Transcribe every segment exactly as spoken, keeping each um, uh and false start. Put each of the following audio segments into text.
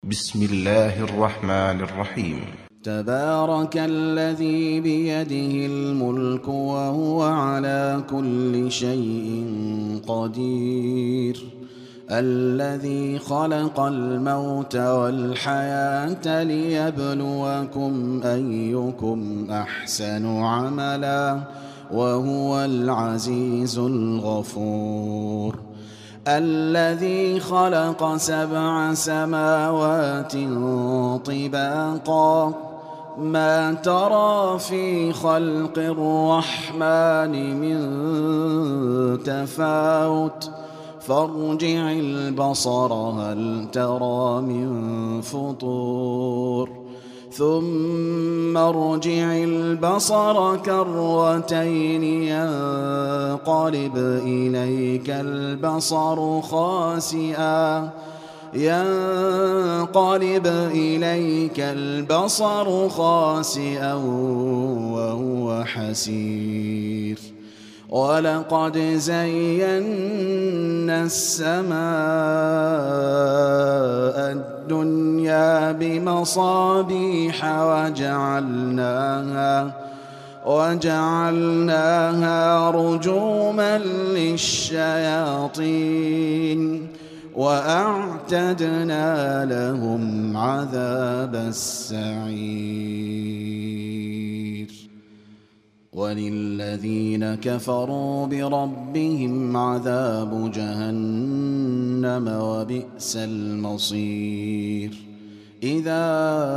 بسم الله الرحمن الرحيم. تبارك الذي بيده الملك وهو على كل شيء قدير، الذي خلق الموت والحياة ليبلوكم أيكم أحسن عملا وهو العزيز الغفور، الذي خلق سبع سماوات طباقا ما ترى في خلق الرحمن من تفاوت فارجع البصر هل ترى من فطور ثم ارجع البصر كرتين ينقلب إليك البصر خاسئا ينقلب إليك البصر خاسئا وهو حسير، ولقد زينا السماء الدنيا بمصابيح وجعلناها وجعلناها رجوما للشياطين وأعتدنا لهم عذاب السعير، وللذين كفروا بربهم عذاب جهنم وبئس المصير، إذا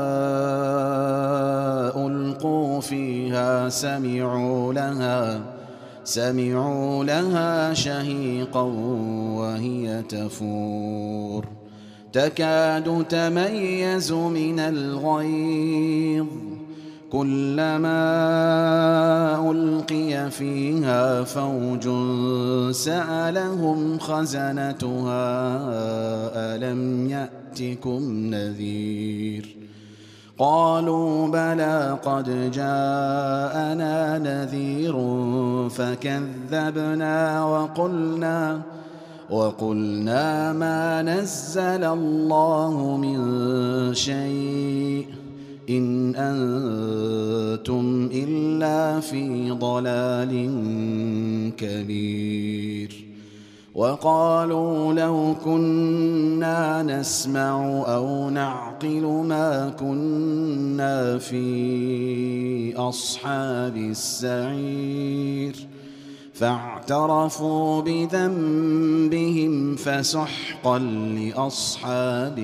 ألقوا فيها سمعوا لها سمعوا لها شهيقا وهي تفور تكاد تميز من الغيظ، كلما ألقي فيها فوج سألهم خزنتها ألم يأتكم نذير، قالوا بلى قد جاءنا نذير فكذبنا وقلنا وقلنا ما نزل الله من شيء إن أنتم إلا في ضلال كبير، وقالوا لو كنا نسمع أو نعقل ما كنا في أصحاب السعير، فاعترفوا بذنبهم فسحقا لأصحاب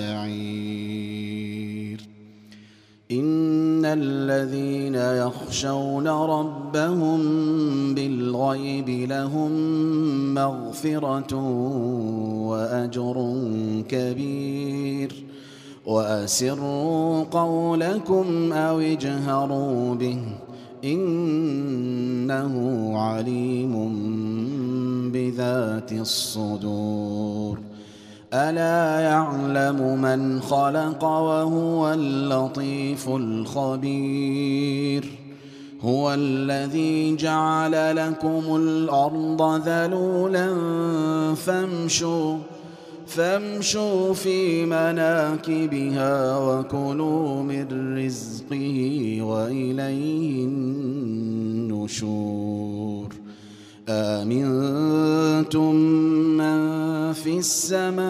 السعير. إن الذين يخشون ربهم بالغيب لهم مغفرة وأجر كبير، وأسروا قولكم أو اجهروا به إنه عليم بذات الصدور، ألا يعلم من خلق وهو اللطيف الخبير، هو الذي جعل لكم الأرض ذلولا فامشوا فامشوا في مناكبها وكلوا من رزقه وإليه النشور، آمنتم من في السماء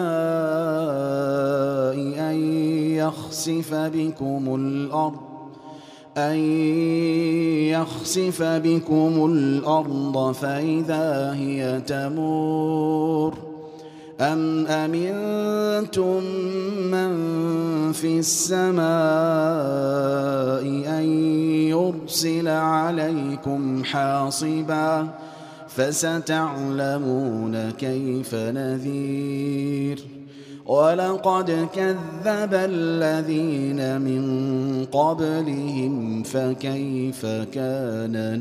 أن يخسف بكم الأرض أن يخسف بكم الأرض فإذا هي تمور، أم أمنتم من في السماء أن يرسل عليكم حاصبا فستعلمون كيف نذير، ولقد كذب الذين من قبلهم فكيف كان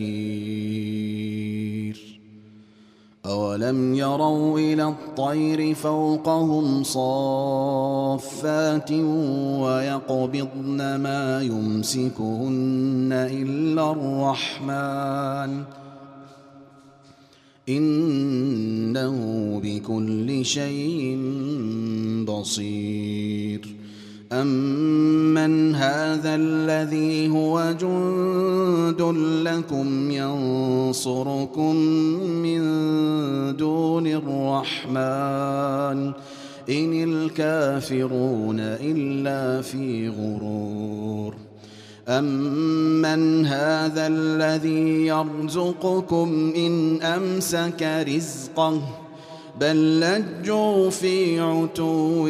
نكير، أولم يروا إلى الطير فوقهم صافات ويقبضن ما يمسكهن إلا الرحمن إنه بكل شيء بصير. أمن هذا الذي هو جند لكم ينصركم من دون الرحمن إن الكافرون إلا في غرور. أمن هذا الذي يرزقكم إن أمسك رزقه بل لجوا في عتو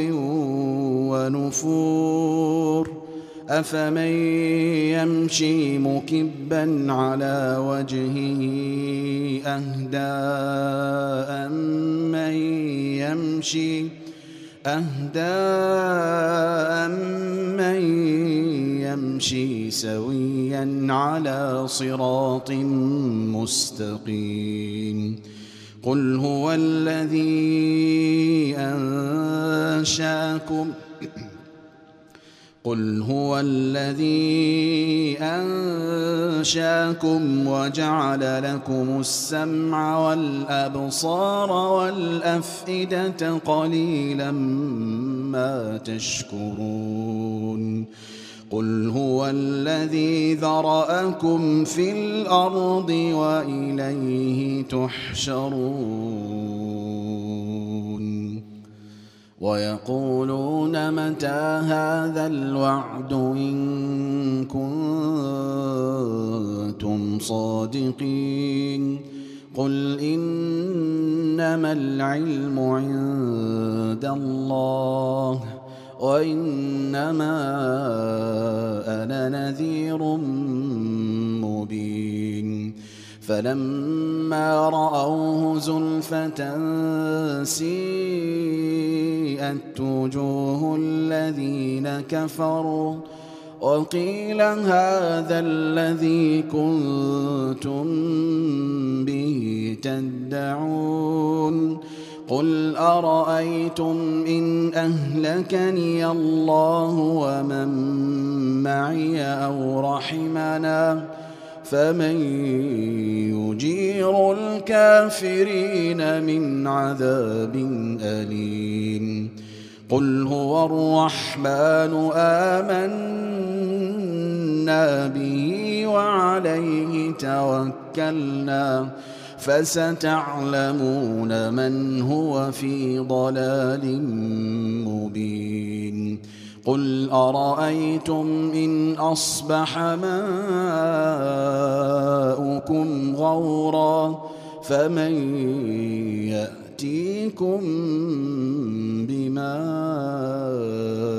ونفور. أفمن يمشي مكبا على وجهه أهدى أمن يمشي أهدى أمن يمشي سويا على صراط مستقيم. قل هو الذي أنشاكم قل هو الذي أنشاكم وجعل لكم السمع والأبصار والأفئدة قليلا ما تشكرون. قل هو الذي ذرأكم في الأرض وإليه تحشرون. ويقولون متى هذا الوعد إن كنتم صادقين. قل إنما العلم عند الله وإنما أنا نذير مبين. فلما رأوه زلفة سيئت وجوه الذين كفروا وقيل هذا الذي كنتم به تدعون. قل أرأيتم إن أهلكني الله ومن معي أو رحمنا فمن يجير الكافرين من عذاب أليم. قل هو الرحمن آمنا به وعليه توكلنا فستعلمون من هو في ضلال مبين. قل أرأيتم إن أصبح ماؤكم غورا فمن يأتيكم بماء